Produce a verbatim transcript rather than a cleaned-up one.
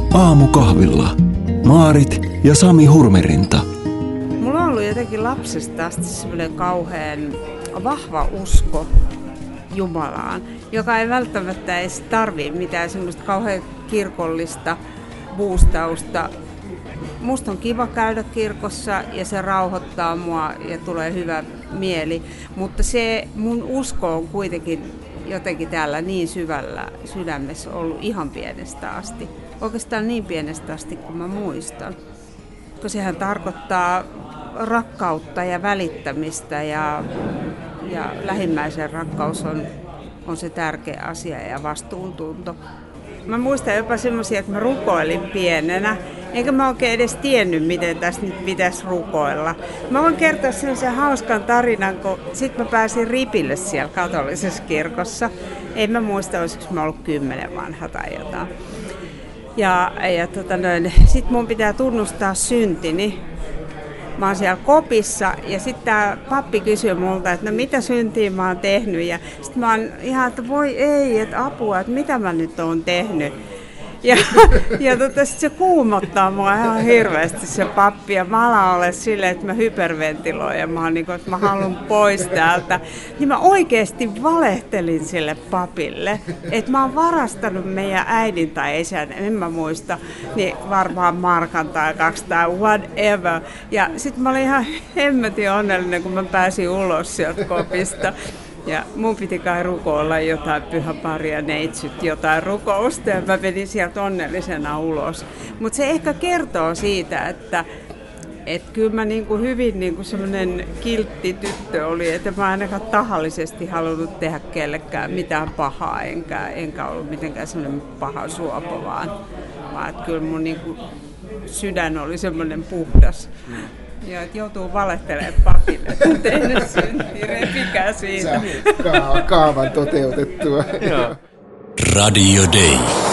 Aamukahvilla Maarit ja Sami Hurmerinta. Mulla on ollut jotenkin lapsesta asti semmoinen kauhean vahva usko Jumalaan, joka ei välttämättä edes tarvitse mitään semmoista kauhean kirkollista boostausta. Musta on kiva käydä kirkossa ja se rauhoittaa mua ja tulee hyvä mieli, mutta se mun usko on kuitenkin jotenkin täällä niin syvällä sydämessä ollut ihan pienestä asti. Oikeastaan niin pienestä asti kuin mä muistan. Koska sehän tarkoittaa rakkautta ja välittämistä ja, ja lähimmäisen rakkaus on, on se tärkeä asia ja vastuuntunto. Mä muistan jopa semmoisia, että mä rukoilin pienenä, enkä mä oikein edes tiennyt, miten tässä nyt pitäisi rukoilla. Mä voin kertoa semmoisen hauskan tarinan, kun sit mä pääsin ripille siellä katolisessa kirkossa. En mä muista, olisiko mä ollut kymmenen vanha tai jotain. Ja, ja tota noin, sit mun pitää tunnustaa syntini. Mä oon siellä kopissa ja sitten tää pappi kysyy multa, että no mitä syntiä mä oon tehnyt. Ja sit mä oon ihan, että voi ei, että apua, että mitä mä nyt oon tehnyt. Ja, ja tota, sit se kuumottaa mua ihan hirveästi se pappi ja mä alan olla silleen, että mä hyperventiloin ja mä, oon niin kuin, että mä haluan pois täältä. Niin mä oikeesti valehtelin sille papille, että mä oon varastanut meidän äidin tai isän, en mä muista, niin varmaan markan tai kaksi tai whatever. Ja sit mä olin ihan hemmetin onnellinen, kun mä pääsin ulos sieltä kopista. Ja mun piti kai rukoilla jotain pyhäparia, neitsyt, jotain rukousta ja mä menin sieltä onnellisena ulos. Mutta se ehkä kertoo siitä, että et kyllä mä niinku hyvin niinku semmoinen kiltti tyttö oli, että mä ainakaan tahallisesti halunnut tehdä kellekään mitään pahaa, enkä, enkä ollut mitenkään semmoinen paha suopa, vaan, vaan että kyllä mun niinku sydän oli semmoinen puhdas. Joo, että joutuu valehtelemaan papille, että on tehnyt syntiä, repikää siitä. Ka- kaavan toteutettua. Radio Day.